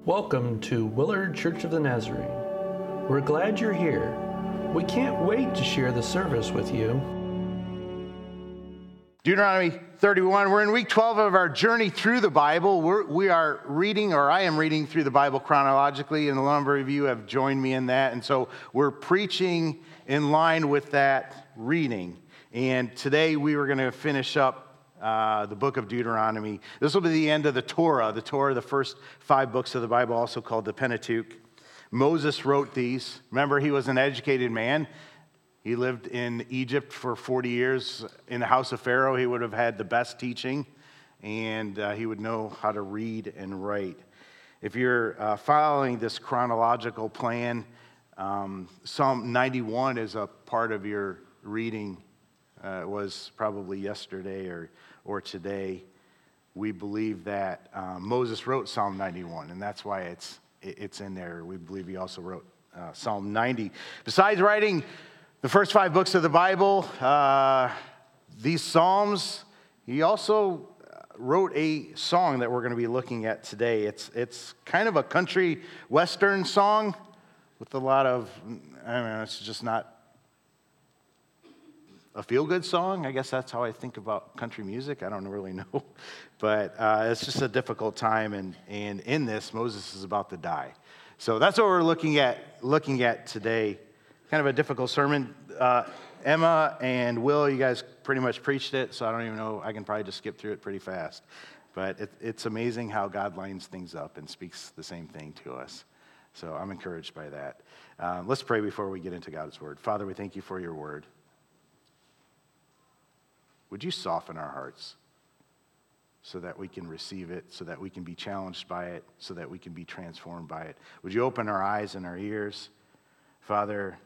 Welcome to Willard Church of the Nazarene. We're glad you're here. We can't wait to share the service with you. Deuteronomy 31, we're in week 12 of our journey through the Bible. I am reading through the Bible chronologically, and a number of you have joined me in that. And so we're preaching in line with that reading. And today we were going to finish up the book of Deuteronomy. This will be the end of the Torah, the first 5 books of the Bible, also called the Pentateuch. Moses wrote these. Remember, he was an educated man. He lived in Egypt for 40 years in the house of Pharaoh. He would have had the best teaching, and he would know how to read and write. If you're following this chronological plan, Psalm 91 is a part of your reading. It was probably yesterday or today. We believe that Moses wrote Psalm 91, and that's why it's in there. We believe he also wrote Psalm 90. Besides writing the first 5 books of the Bible, these Psalms, he also wrote a song that we're going to be looking at today. It's kind of a country western song with a lot of, it's just not a feel-good song. I guess that's how I think about country music. I don't really know. But it's just a difficult time, and in this, Moses is about to die. So that's what we're looking at today. Kind of a difficult sermon. Emma and Will, you guys pretty much preached it, so I don't even know. I can probably just skip through it pretty fast. But it's amazing how God lines things up and speaks the same thing to us. So I'm encouraged by that. Let's pray before we get into God's word. Father, we thank you for your word. Would you soften our hearts so that we can receive it, so that we can be challenged by it, so that we can be transformed by it? Would you open our eyes and our ears? Father,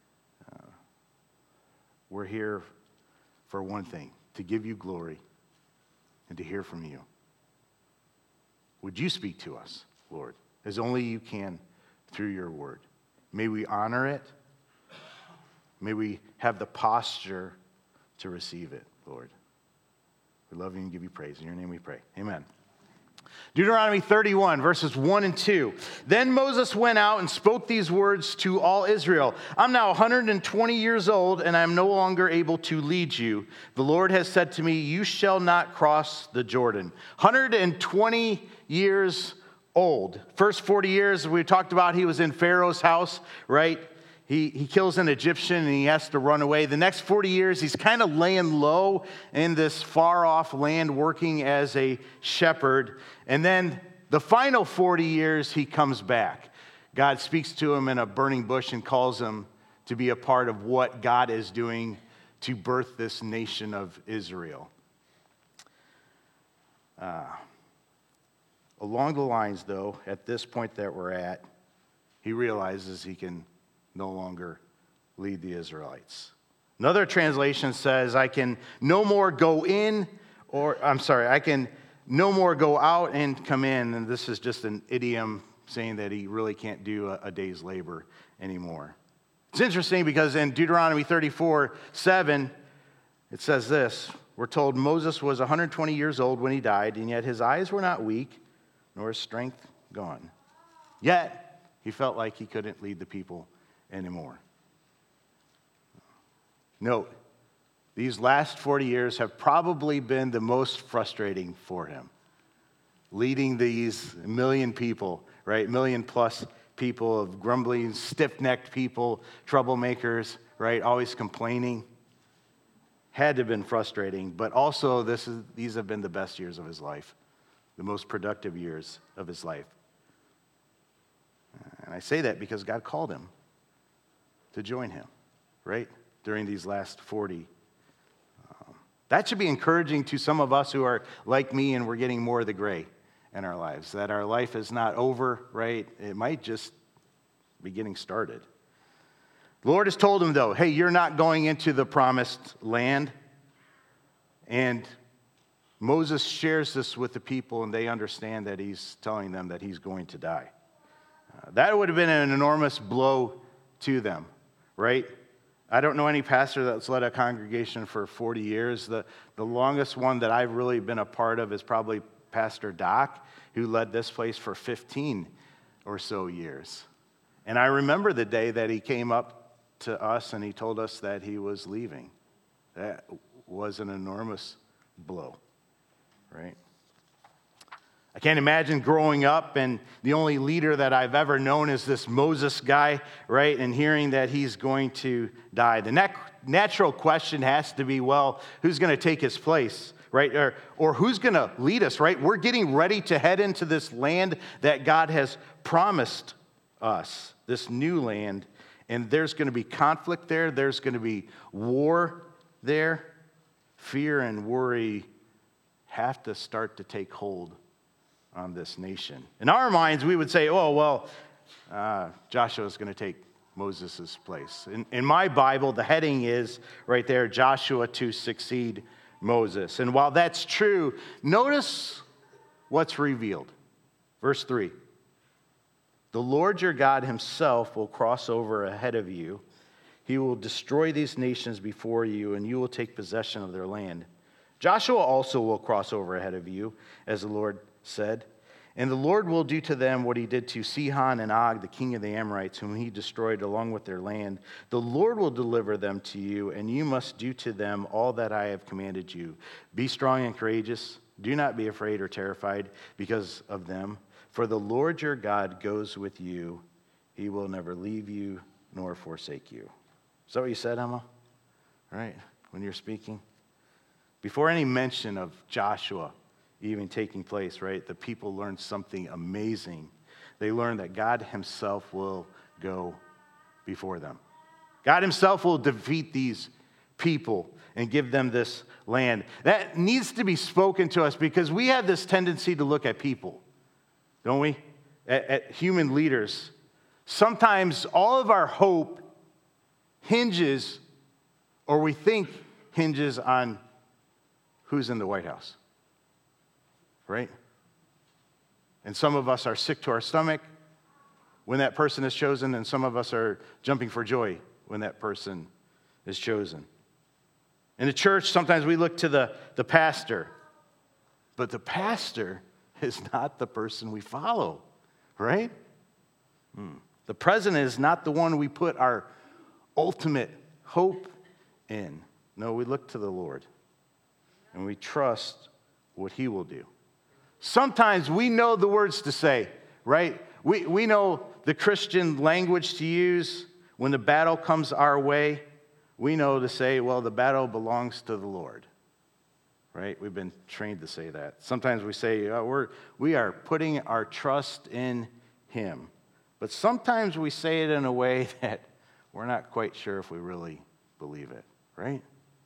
we're here for one thing, to give you glory and to hear from you. Would you speak to us, Lord, as only you can through your word? May we honor it. May we have the posture to receive it, Lord. We love you and give you praise. In your name we pray. Amen. Deuteronomy 31, verses 1 and 2. Then Moses went out and spoke these words to all Israel. I'm now 120 years old, and I am no longer able to lead you. The Lord has said to me, you shall not cross the Jordan. 120 years old. First 40 years, we talked about, he was in Pharaoh's house, right? He kills an Egyptian and he has to run away. The next 40 years, he's kind of laying low in this far-off land working as a shepherd. And then the final 40 years, he comes back. God speaks to him in a burning bush and calls him to be a part of what God is doing to birth this nation of Israel. Along the lines, though, at this point that we're at, he realizes he can no longer lead the Israelites. Another translation says, I can no more go out and come in. And this is just an idiom saying that he really can't do a day's labor anymore. It's interesting because in Deuteronomy 34:7, it says this. We're told Moses was 120 years old when he died, and yet his eyes were not weak, nor his strength gone. Yet, he felt like he couldn't lead the people anymore. Note, these last 40 years have probably been the most frustrating for him. Leading these million people, right? Million plus people of grumbling, stiff-necked people, troublemakers, right? Always complaining. Had to have been frustrating, but also these have been the best years of his life, the most productive years of his life. And I say that because God called him to join him, right, during these last 40. That should be encouraging to some of us who are like me and we're getting more of the gray in our lives, that our life is not over, right? It might just be getting started. The Lord has told him, though, hey, you're not going into the promised land. And Moses shares this with the people, and they understand that he's telling them that he's going to die. That would have been an enormous blow to them, right? I don't know any pastor that's led a congregation for 40 years. The longest one that I've really been a part of is probably Pastor Doc, who led this place for 15 or so years. And I remember the day that he came up to us and he told us that he was leaving. That was an enormous blow, right? I can't imagine growing up and the only leader that I've ever known is this Moses guy, right? And hearing that he's going to die. The natural question has to be, well, who's going to take his place, right? Or who's going to lead us, right? We're getting ready to head into this land that God has promised us, this new land. And there's going to be conflict there. There's going to be war there. Fear and worry have to start to take hold on this nation. In our minds, we would say, oh, well, Joshua is going to take Moses' place. In my Bible, the heading is right there, Joshua to succeed Moses. And while that's true, notice what's revealed. Verse 3, the Lord your God himself will cross over ahead of you. He will destroy these nations before you, and you will take possession of their land. Joshua also will cross over ahead of you, as the Lord said. And the Lord will do to them what he did to Sihon and Og, the king of the Amorites, whom he destroyed along with their land. The Lord will deliver them to you, and you must do to them all that I have commanded you. Be strong and courageous. Do not be afraid or terrified because of them. For the Lord your God goes with you. He will never leave you nor forsake you. Is that what you said, Emma? Right? When you're speaking? Before any mention of Joshua even taking place, right, the people learned something amazing. They learned that God himself will go before them. God himself will defeat these people and give them this land. That needs to be spoken to us because we have this tendency to look at people, don't we? At human leaders. Sometimes all of our hope hinges, or we think hinges on who's in the White House, right? And some of us are sick to our stomach when that person is chosen, and some of us are jumping for joy when that person is chosen. In the church, sometimes we look to the pastor, but the pastor is not the person we follow, right? The president is not the one we put our ultimate hope in. No, we look to the Lord, and we trust what he will do. Sometimes we know the words to say, right? We know the Christian language to use when the battle comes our way. We know to say, well, the battle belongs to the Lord, right? We've been trained to say that. Sometimes we say, we are putting our trust in him. But sometimes we say it in a way that we're not quite sure if we really believe it, right?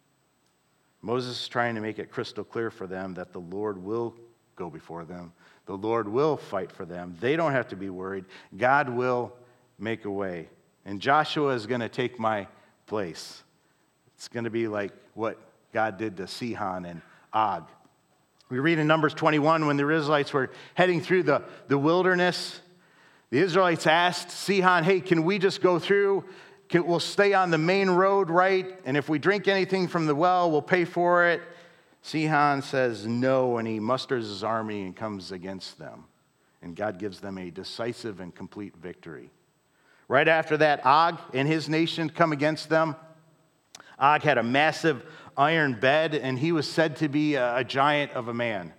Moses is trying to make it crystal clear for them that the Lord will go before them. The Lord will fight for them. They don't have to be worried. God will make a way. And Joshua is going to take my place. It's going to be like what God did to Sihon and Og. We read in Numbers 21 when the Israelites were heading through the wilderness, the Israelites asked Sihon, hey, can we just go through? We'll stay on the main road, right? And if we drink anything from the well, we'll pay for it. Sihon says no, and he musters his army and comes against them. And God gives them a decisive and complete victory. Right after that, Og and his nation come against them. Og had a massive iron bed, and he was said to be a giant of a man.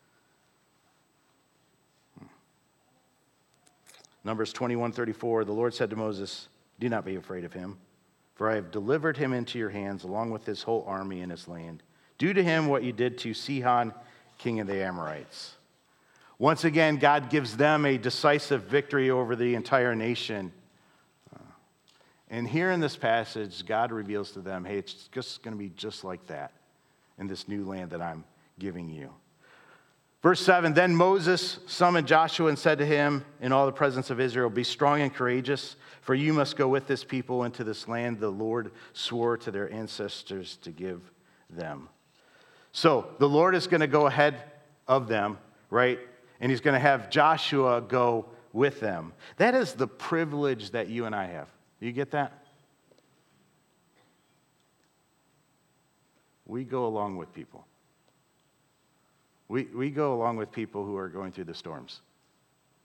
Numbers 21:34, the Lord said to Moses, do not be afraid of him, for I have delivered him into your hands along with his whole army and his land. Do to him what you did to Sihon, king of the Amorites. Once again, God gives them a decisive victory over the entire nation. And here in this passage, God reveals to them, hey, it's just going to be just like that in this new land that I'm giving you. Verse 7, then Moses summoned Joshua and said to him in all the presence of Israel, be strong and courageous, for you must go with this people into this land the Lord swore to their ancestors to give them. So the Lord is going to go ahead of them, right? And he's going to have Joshua go with them. That is the privilege that you and I have. Do you get that? We go along with people. We go along with people who are going through the storms.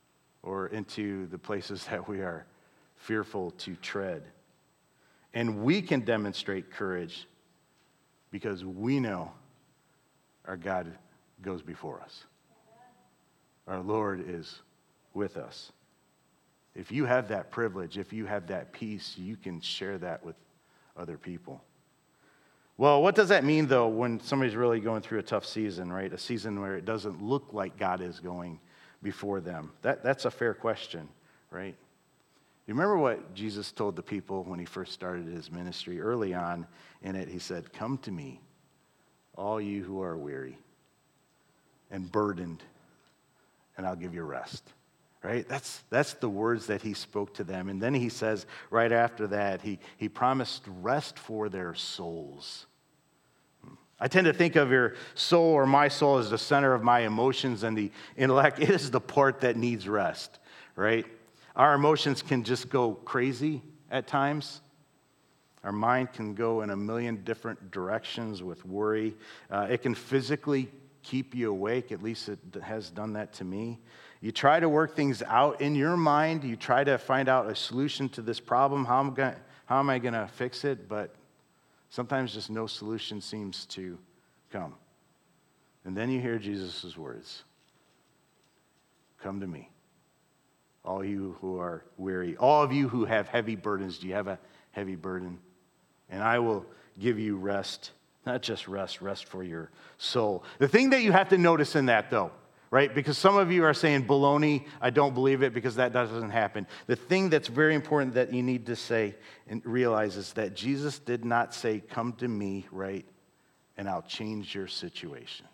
or into the places that we are fearful to tread. And we can demonstrate courage because we know our God goes before us. Our Lord is with us. If you have that privilege, if you have that peace, you can share that with other people. Well, what does that mean, though, when somebody's really going through a tough season, right? A season where it doesn't look like God is going before them. That's a fair question, right? You remember what Jesus told the people when he first started his ministry? Early on in it, he said, "Come to me, all you who are weary and burdened, and I'll give you rest." Right? That's the words that he spoke to them. And then he says, right after that, he promised rest for their souls. I tend to think of your soul or my soul as the center of my emotions and the intellect. It is the part that needs rest, right? Our emotions can just go crazy at times. Our mind can go in a million different directions with worry. It can physically keep you awake. At least it has done that to me. You try to work things out in your mind. You try to find out a solution to this problem. How am I going to fix it? But sometimes just no solution seems to come. And then you hear Jesus' words. Come to me, all you who are weary, all of you who have heavy burdens. Do you have a heavy burden? And I will give you rest, not just rest for your soul. The thing that you have to notice in that, though, right? Because some of you are saying baloney, I don't believe it because that doesn't happen. The thing that's very important that you need to say and realize is that Jesus did not say, "Come to me," right, and I'll change your situation.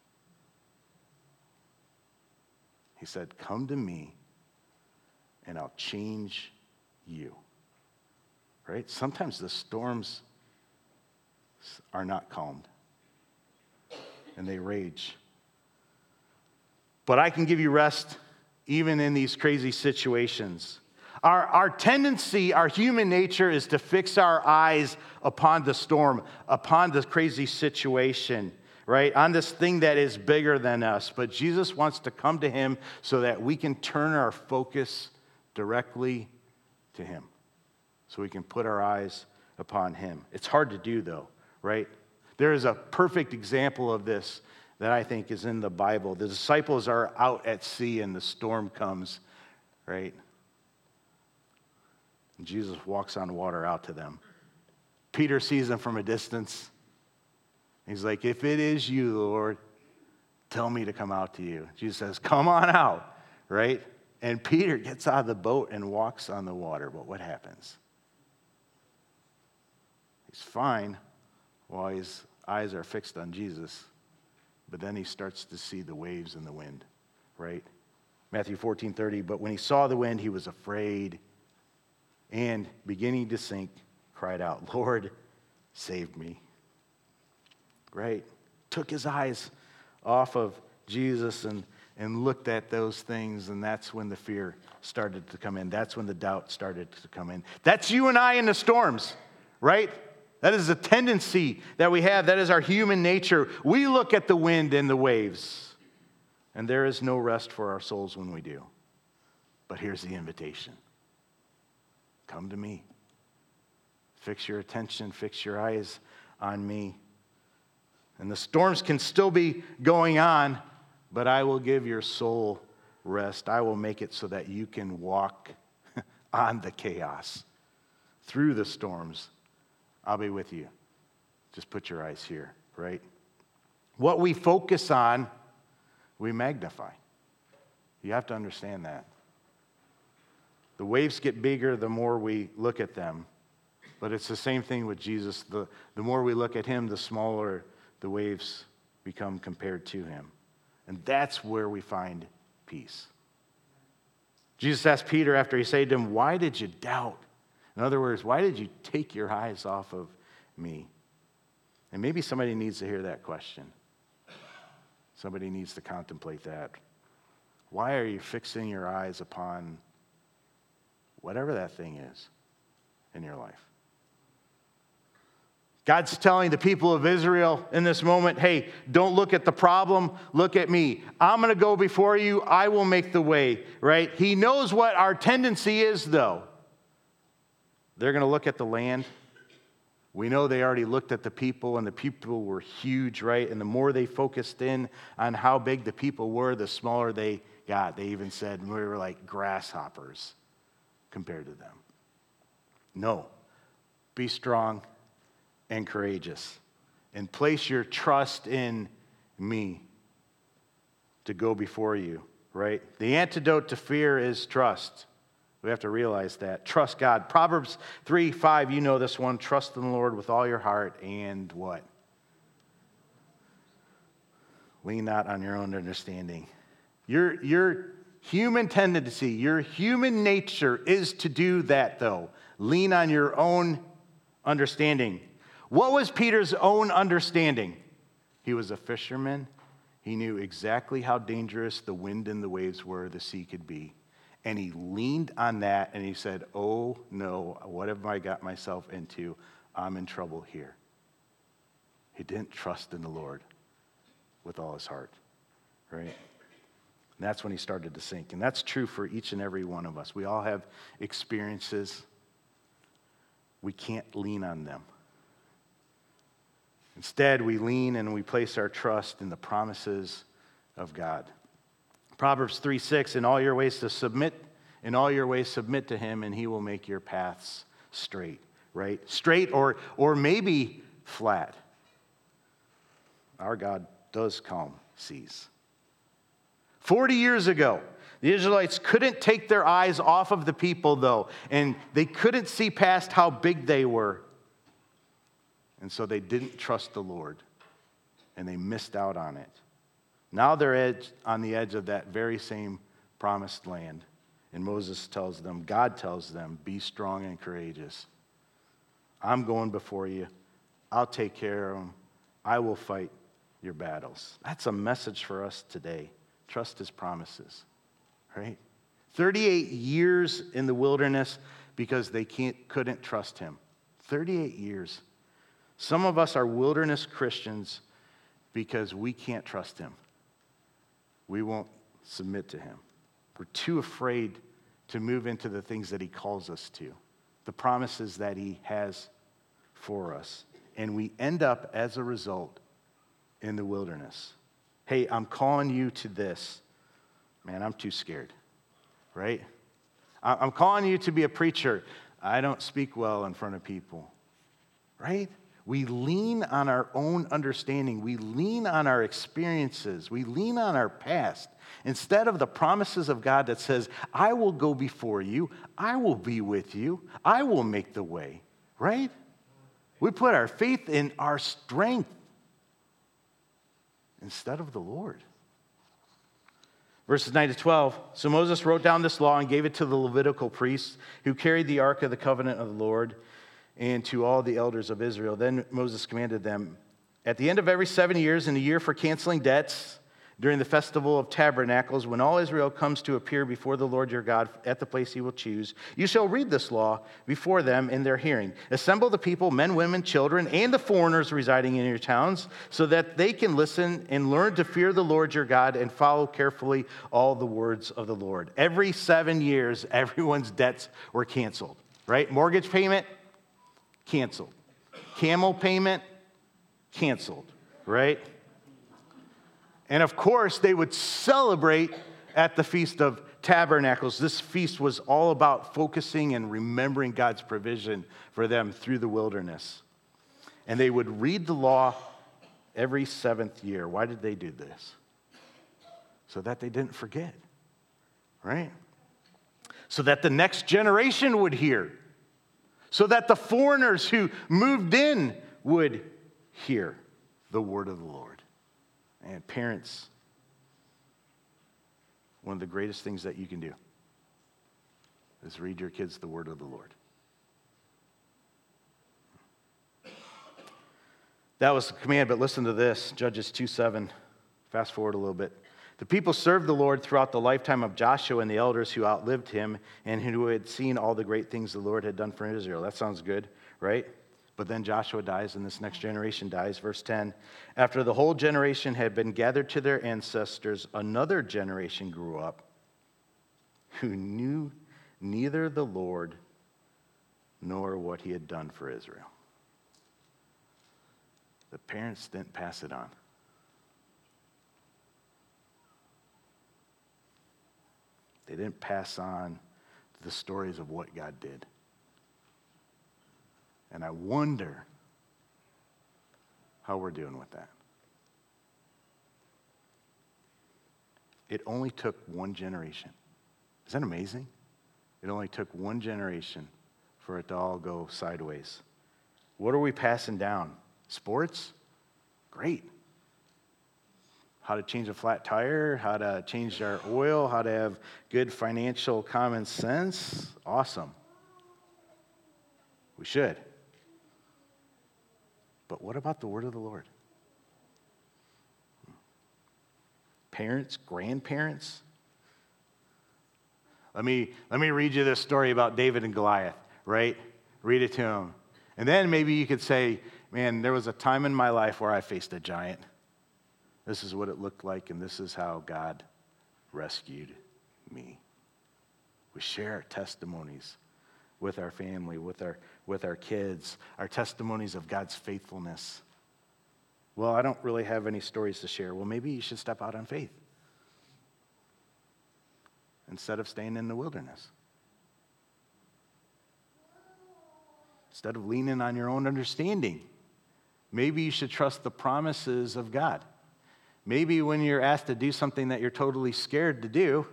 He said, "Come to me and I'll change you." Right? Sometimes the storms are not calmed and they rage. But I can give you rest even in these crazy situations. Our tendency, our human nature is to fix our eyes upon the storm, upon the crazy situation, right? On this thing that is bigger than us. But Jesus wants to come to him so that we can turn our focus directly to him. So we can put our eyes upon him. It's hard to do, though, right? There is a perfect example of this that I think is in the Bible. The disciples are out at sea and the storm comes, right? And Jesus walks on water out to them. Peter sees them from a distance. He's like, "If it is you, Lord, tell me to come out to you." Jesus says, "Come on out," right? And Peter gets out of the boat and walks on the water. But what happens? He's fine while his eyes are fixed on Jesus. But then he starts to see the waves and the wind, right? Matthew 14:30, but when he saw the wind, he was afraid and beginning to sink, cried out, "Lord, save me." Right? Took his eyes off of Jesus and looked at those things, and that's when the fear started to come in. That's when the doubt started to come in. That's you and I in the storms, right? That is a tendency that we have. That is our human nature. We look at the wind and the waves, and there is no rest for our souls when we do. But here's the invitation. Come to me. Fix your attention, fix your eyes on me. And the storms can still be going on, but I will give your soul rest. I will make it so that you can walk on the chaos, through the storms. I'll be with you. Just put your eyes here, right? What we focus on, we magnify. You have to understand that. The waves get bigger the more we look at them. But it's the same thing with Jesus. The more we look at him, the smaller the waves become compared to him. And that's where we find peace. Jesus asked Peter after he said to him, "Why did you doubt?" In other words, why did you take your eyes off of me? And maybe somebody needs to hear that question. Somebody needs to contemplate that. Why are you fixing your eyes upon whatever that thing is in your life? God's telling the people of Israel in this moment, hey, don't look at the problem, look at me. I'm going to go before you. I will make the way, right? He knows what our tendency is, though. They're going to look at the land. We know they already looked at the people, and the people were huge, right? And the more they focused in on how big the people were, the smaller they got. They even said we were like grasshoppers compared to them. No. Be strong and courageous, and place your trust in me to go before you, right? The antidote to fear is trust. We have to realize that. Trust God. Proverbs 3:5, you know this one. Trust in the Lord with all your heart and what? Lean not on your own understanding. Your human tendency, your human nature is to do that, though. Lean on your own understanding. What was Peter's own understanding? He was a fisherman. He knew exactly how dangerous the wind and the waves were, the sea could be. And he leaned on that and he said, oh no, what have I got myself into? I'm in trouble here. He didn't trust in the Lord with all his heart, right? And that's when he started to sink. And that's true for each and every one of us. We all have experiences. We can't lean on them. Instead, we lean and we place our trust in the promises of God. Proverbs 3:6, in all your ways submit to him, and he will make your paths straight, right? Straight or maybe flat. Our God does calm seas. 40 years ago, the Israelites couldn't take their eyes off of the people, though, and they couldn't see past how big they were. And so they didn't trust the Lord, and they missed out on it. Now they're on the edge of that very same promised land. And Moses tells them, God tells them, be strong and courageous. I'm going before you. I'll take care of them. I will fight your battles. That's a message for us today. Trust his promises, right? 38 years in the wilderness because they couldn't trust him. 38 years. Some of us are wilderness Christians because we can't trust him. We won't submit to him. We're too afraid to move into the things that he calls us to, the promises that he has for us. And we end up, as a result, in the wilderness. Hey, I'm calling you to this. Man, I'm too scared, right? I'm calling you to be a preacher. I don't speak well in front of people, right? We lean on our own understanding. We lean on our experiences. We lean on our past instead of the promises of God that says, I will go before you. I will be with you. I will make the way, right? We put our faith in our strength instead of the Lord. Verses 9 to 12, so Moses wrote down this law and gave it to the Levitical priests who carried the ark of the covenant of the Lord, and to all the elders of Israel. Then Moses commanded them, at the end of every 7 years, in the year for canceling debts, during the festival of tabernacles, when all Israel comes to appear before the Lord your God at the place he will choose, you shall read this law before them in their hearing. Assemble the people, men, women, children, and the foreigners residing in your towns, so that they can listen and learn to fear the Lord your God and follow carefully all the words of the Lord. Every 7 years, everyone's debts were canceled, right? Mortgage payment, canceled. Camel payment, canceled, right? And of course, they would celebrate at the Feast of Tabernacles. This feast was all about focusing and remembering God's provision for them through the wilderness. And they would read the law every 7th year. Why did they do this? So that they didn't forget, right? So that the next generation would hear. So that the foreigners who moved in would hear the word of the Lord. And parents, one of the greatest things that you can do is read your kids the word of the Lord. That was the command, but listen to this, Judges 2:7. Fast forward a little bit. The people served the Lord throughout the lifetime of Joshua and the elders who outlived him and who had seen all the great things the Lord had done for Israel. That sounds good, right? But then Joshua dies, and this next generation dies. Verse 10, after the whole generation had been gathered to their ancestors, another generation grew up who knew neither the Lord nor what he had done for Israel. The parents didn't pass it on. They didn't pass on the stories of what God did. And I wonder how we're doing with that. It only took one generation. Is that amazing? It only took one generation for it to all go sideways. What are we passing down? Sports? Great. How to change a flat tire, how to change our oil, how to have good financial common sense. Awesome. We should. But what about the word of the Lord? Parents, grandparents? Let me read you this story about David and Goliath, right? Read it to him. And then maybe you could say, man, there was a time in my life where I faced a giant. This is what it looked like, and this is how God rescued me. We share our testimonies with our family, with our kids, our testimonies of God's faithfulness. Well, I don't really have any stories to share. Well, maybe you should step out on faith instead of staying in the wilderness. Instead of leaning on your own understanding, maybe you should trust the promises of God. Maybe when you're asked to do something that you're totally scared to do,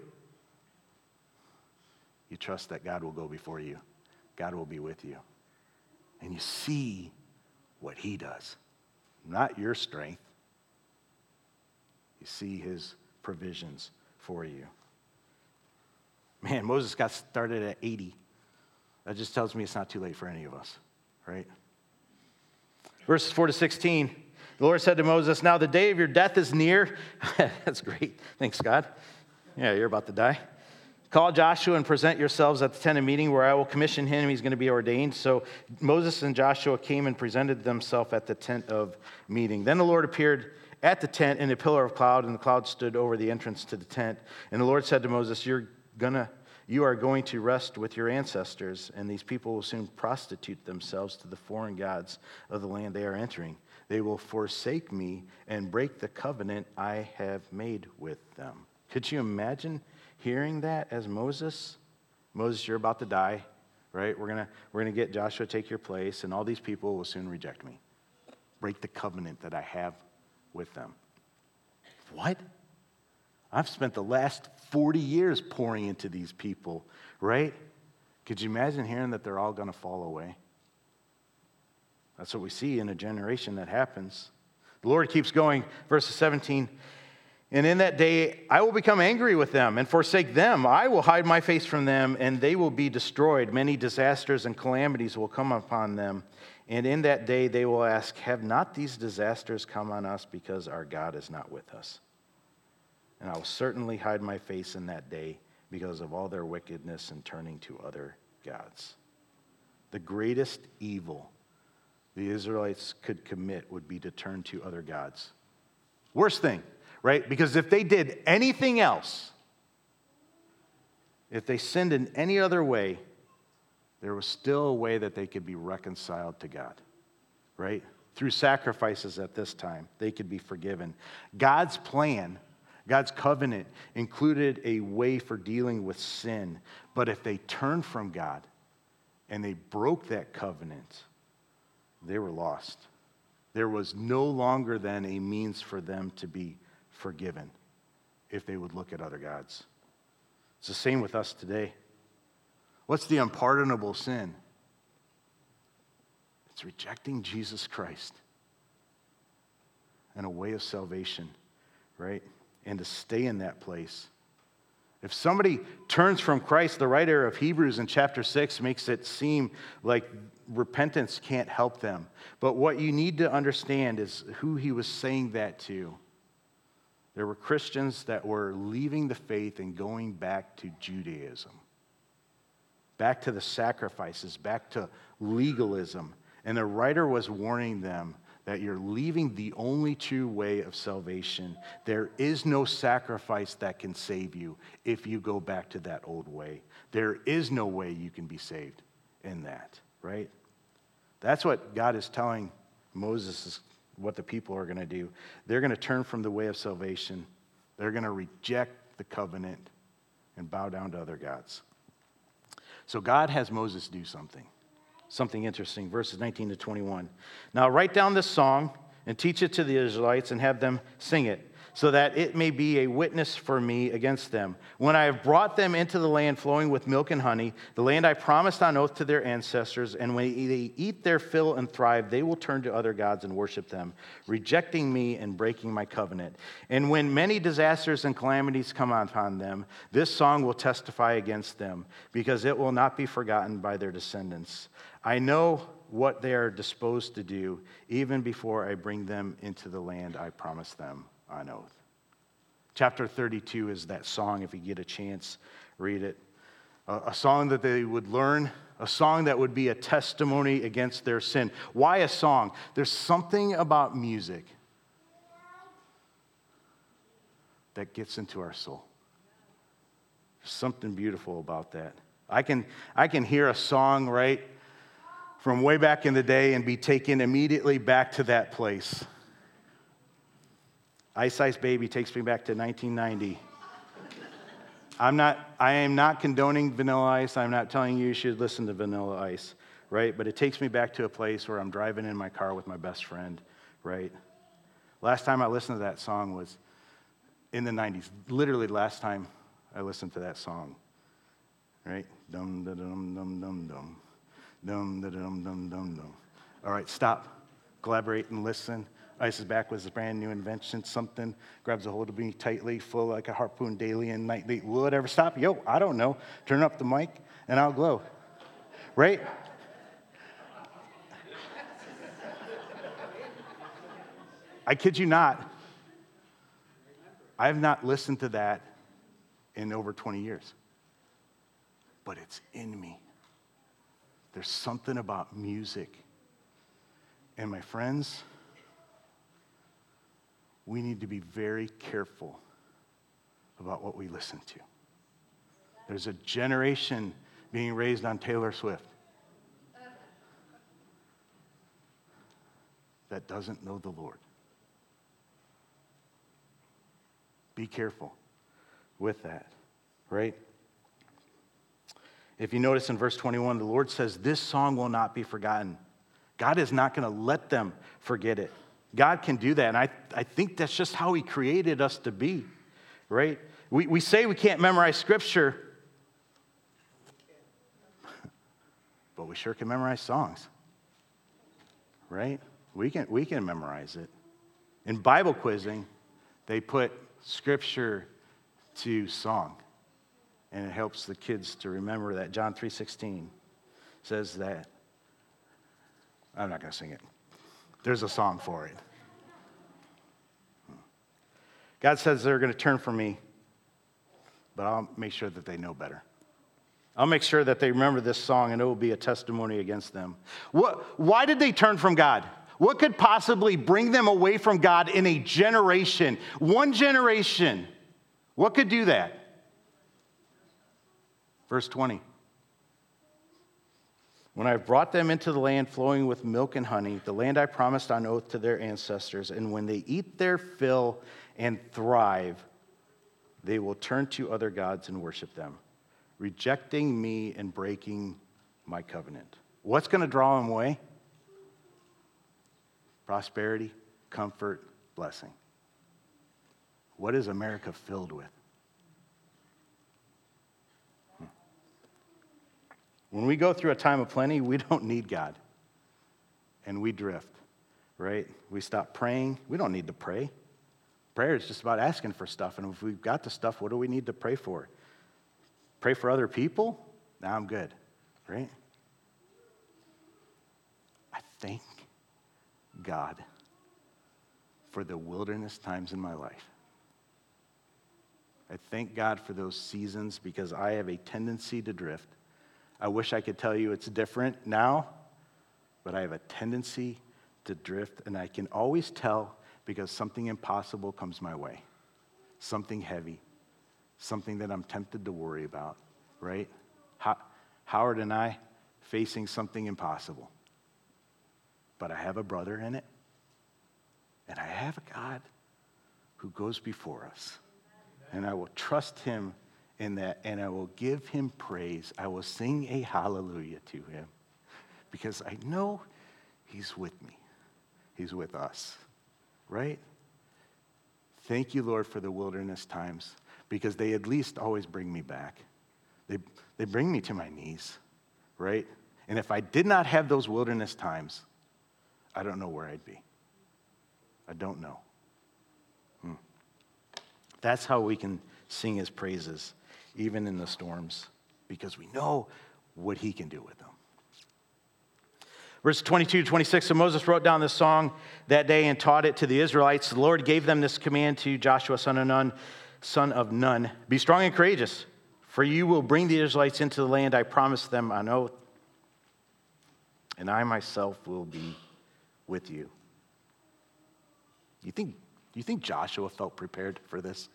you trust that God will go before you. God will be with you. And you see what he does, not your strength. You see his provisions for you. Man, Moses got started at 80. That just tells me it's not too late for any of us, right? Verses 4 to 16. The Lord said to Moses, now the day of your death is near. That's great. Thanks, God. Yeah, you're about to die. Call Joshua and present yourselves at the tent of meeting where I will commission him. He's going to be ordained. So Moses and Joshua came and presented themselves at the tent of meeting. Then the Lord appeared at the tent in a pillar of cloud, and the cloud stood over the entrance to the tent. And the Lord said to Moses, you are going to rest with your ancestors, and these people will soon prostitute themselves to the foreign gods of the land they are entering. They will forsake me and break the covenant I have made with them. Could you imagine hearing that as Moses? Moses, you're about to die, right? We're gonna get Joshua to take your place, and all these people will soon reject me. Break the covenant that I have with them. What? I've spent the last 40 years pouring into these people, right? Could you imagine hearing that they're all going to fall away? That's what we see in a generation that happens. The Lord keeps going, verses 17. And in that day, I will become angry with them and forsake them. I will hide my face from them, and they will be destroyed. Many disasters and calamities will come upon them. And in that day, they will ask, have not these disasters come on us because our God is not with us? And I will certainly hide my face in that day because of all their wickedness and turning to other gods. The greatest evil the Israelites could commit would be to turn to other gods. Worst thing, right? Because if they did anything else, if they sinned in any other way, there was still a way that they could be reconciled to God, right? Through sacrifices at this time, they could be forgiven. God's plan, God's covenant included a way for dealing with sin. But if they turned from God and they broke that covenant, they were lost. There was no longer then a means for them to be forgiven if they would look at other gods. It's the same with us today. What's the unpardonable sin? It's rejecting Jesus Christ and a way of salvation, right? And to stay in that place. If somebody turns from Christ, the writer of Hebrews in chapter 6 makes it seem like repentance can't help them. But what you need to understand is who he was saying that to. There were Christians that were leaving the faith and going back to Judaism, back to the sacrifices, back to legalism. And the writer was warning them that you're leaving the only true way of salvation. There is no sacrifice that can save you if you go back to that old way. There is no way you can be saved in that, right? That's what God is telling Moses is what the people are going to do. They're going to turn from the way of salvation. They're going to reject the covenant and bow down to other gods. So God has Moses do something interesting, verses 19 to 21. Now write down this song and teach it to the Israelites and have them sing it, so that it may be a witness for me against them. When I have brought them into the land flowing with milk and honey, the land I promised on oath to their ancestors, and when they eat their fill and thrive, they will turn to other gods and worship them, rejecting me and breaking my covenant. And when many disasters and calamities come upon them, this song will testify against them, because it will not be forgotten by their descendants. I know what they are disposed to do, even before I bring them into the land I promised them on oath. Chapter 32 is that song. If you get a chance, read it. A song that they would learn, a song that would be a testimony against their sin. Why a song? There's something about music that gets into our soul. There's something beautiful about that. I can hear a song, right, from way back in the day and be taken immediately back to that place. Ice Ice Baby takes me back to 1990. I am not condoning Vanilla Ice. I'm not telling you should listen to Vanilla Ice, right? But it takes me back to a place where I'm driving in my car with my best friend, right? Last time I listened to that song was in the 90s. Literally last time I listened to that song, right? Dum da dum dum dum dum. Dum da dum dum dum dum. All right, stop. Collaborate and listen. Ice's Back was a brand new invention. Something grabs a hold of me tightly, flow like a harpoon daily and nightly. Will it ever stop? Yo, I don't know. Turn up the mic and I'll glow. Right? I kid you not. I have not listened to that in over 20 years. But it's in me. There's something about music. And my friends, we need to be very careful about what we listen to. There's a generation being raised on Taylor Swift that doesn't know the Lord. Be careful with that, right? If you notice in verse 21, the Lord says, this song will not be forgotten. God is not going to let them forget it. God can do that, and I think that's just how he created us to be, right? We say we can't memorize Scripture, but we sure can memorize songs, right? We can memorize it. In Bible quizzing, they put Scripture to song. And it helps the kids to remember that John 3:16 says that. I'm not going to sing it. There's a song for it. God says they're going to turn from me, but I'll make sure that they know better. I'll make sure that they remember this song, and it will be a testimony against them. Why did they turn from God? What could possibly bring them away from God in a generation? One generation. What could do that? Verse 20. When I have brought them into the land flowing with milk and honey, the land I promised on oath to their ancestors, and when they eat their fill and thrive, they will turn to other gods and worship them, rejecting me and breaking my covenant. What's going to draw them away? Prosperity, comfort, blessing. What is America filled with? When we go through a time of plenty, we don't need God. And we drift, right? We stop praying. We don't need to pray. Prayer is just about asking for stuff. And if we've got the stuff, what do we need to pray for? Pray for other people? Nah, I'm good, right? I thank God for the wilderness times in my life. I thank God for those seasons because I have a tendency to drift. I wish I could tell you it's different now, but I have a tendency to drift, and I can always tell because something impossible comes my way, something heavy, something that I'm tempted to worry about, right? Howard and I facing something impossible, but I have a brother in it, and I have a God who goes before us, and I will trust him in that, and I will give him praise. I will sing a hallelujah to him because I know he's with me. He's with us, right? Thank you, Lord, for the wilderness times because they at least always bring me back. They bring me to my knees, right? And if I did not have those wilderness times, I don't know where I'd be. I don't know. That's how we can sing his praises, even in the storms, because we know what he can do with them. Verse 22 to 26, so Moses wrote down this song that day and taught it to the Israelites. The Lord gave them this command to Joshua, son of Nun. Be strong and courageous, for you will bring the Israelites into the land I promised them on oath, and I myself will be with you. You think Joshua felt prepared for this?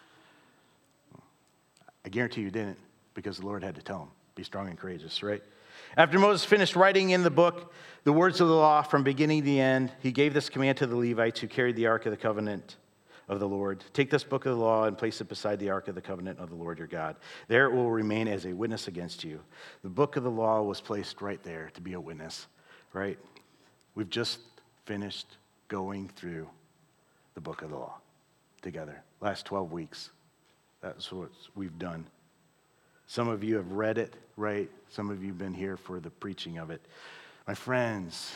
I guarantee you didn't, because the Lord had to tell him, be strong and courageous, right? After Moses finished writing in the book the words of the law from beginning to end, he gave this command to the Levites who carried the Ark of the Covenant of the Lord. Take this book of the law and place it beside the Ark of the Covenant of the Lord your God. There it will remain as a witness against you. The book of the law was placed right there to be a witness, right? We've just finished going through the book of the law together. Last 12 weeks. That's what we've done. Some of you have read it, right? Some of you have been here for the preaching of it. My friends,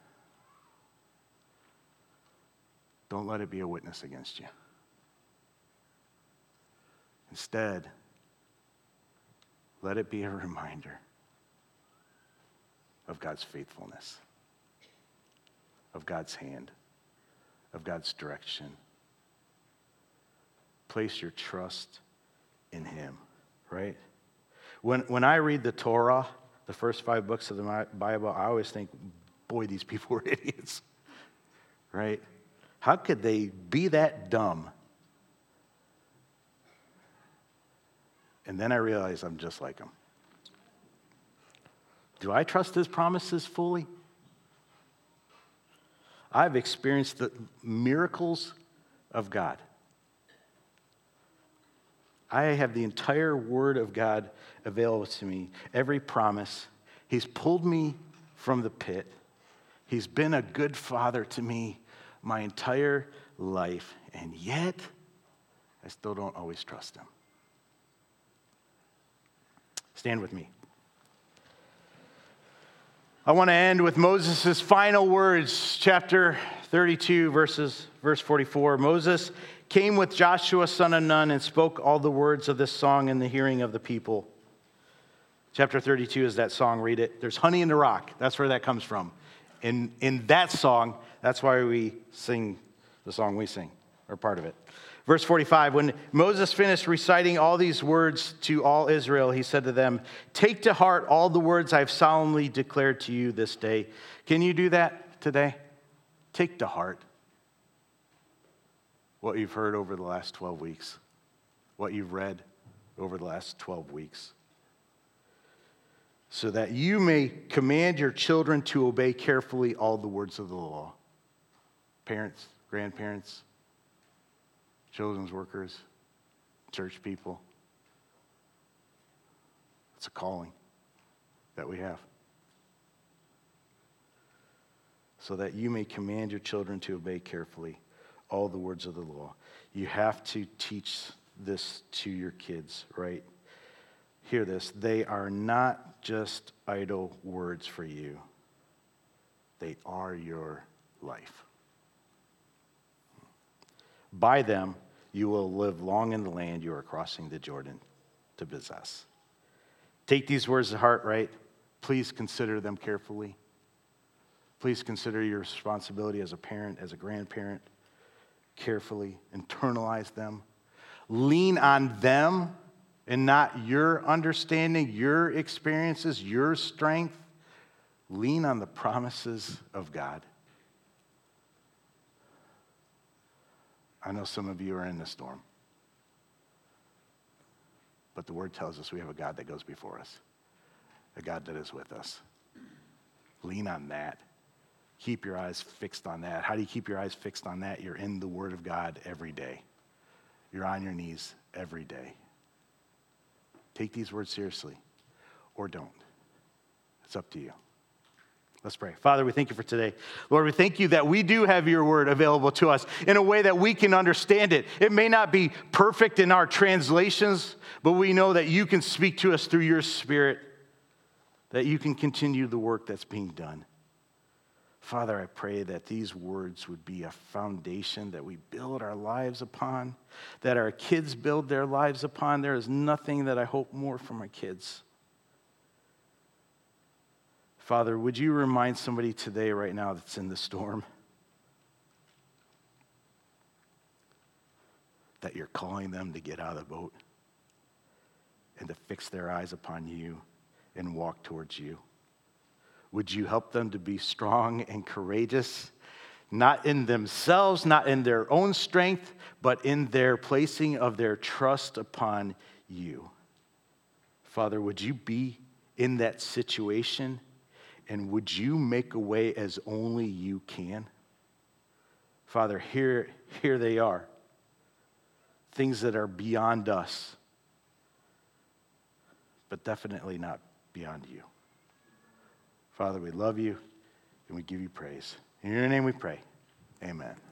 don't let it be a witness against you. Instead, let it be a reminder of God's faithfulness, of God's hand, of God's direction. Place your trust in him, right? When I read the Torah, the first 5 books of the Bible, I always think, boy, these people were idiots, right? How could they be that dumb? And then I realize I'm just like them. Do I trust his promises fully? I've experienced the miracles of God. I have the entire Word of God available to me, every promise. He's pulled me from the pit. He's been a good father to me my entire life, and yet I still don't always trust him. Stand with me. I want to end with Moses' final words, chapter 32, verse 44. Moses came with Joshua, son of Nun, and spoke all the words of this song in the hearing of the people. Chapter 32 is that song. Read it. There's honey in the rock. That's where that comes from. In that song, that's why we sing the song we sing, or part of it. Verse 45, when Moses finished reciting all these words to all Israel, he said to them, take to heart all the words I've solemnly declared to you this day. Can you do that today? Take to heart what you've heard over the last 12 weeks, what you've read over the last 12 weeks, so that you may command your children to obey carefully all the words of the law. Parents, grandparents, children's workers, church people. It's a calling that we have. So that you may command your children to obey carefully all the words of the law. You have to teach this to your kids, right? Hear this. They are not just idle words for you. They are your life. By them, you will live long in the land you are crossing the Jordan to possess. Take these words to heart, right? Please consider them carefully. Please consider your responsibility as a parent, as a grandparent, carefully. Internalize them. Lean on them and not your understanding, your experiences, your strength. Lean on the promises of God. I know some of you are in the storm, but the Word tells us we have a God that goes before us, a God that is with us. Lean on that. Keep your eyes fixed on that. How do you keep your eyes fixed on that? You're in the Word of God every day. You're on your knees every day. Take these words seriously or don't. It's up to you. Let's pray. Father, we thank you for today. Lord, we thank you that we do have your word available to us in a way that we can understand it. It may not be perfect in our translations, but we know that you can speak to us through your Spirit, that you can continue the work that's being done. Father, I pray that these words would be a foundation that we build our lives upon, that our kids build their lives upon. There is nothing that I hope more for my kids. Father, would you remind somebody today, right now, that's in the storm, that you're calling them to get out of the boat and to fix their eyes upon you and walk towards you? Would you help them to be strong and courageous, not in themselves, not in their own strength, but in their placing of their trust upon you? Father, would you be in that situation? And would you make a way as only you can? Father, here they are. Things that are beyond us, but definitely not beyond you. Father, we love you and we give you praise. In your name we pray. Amen.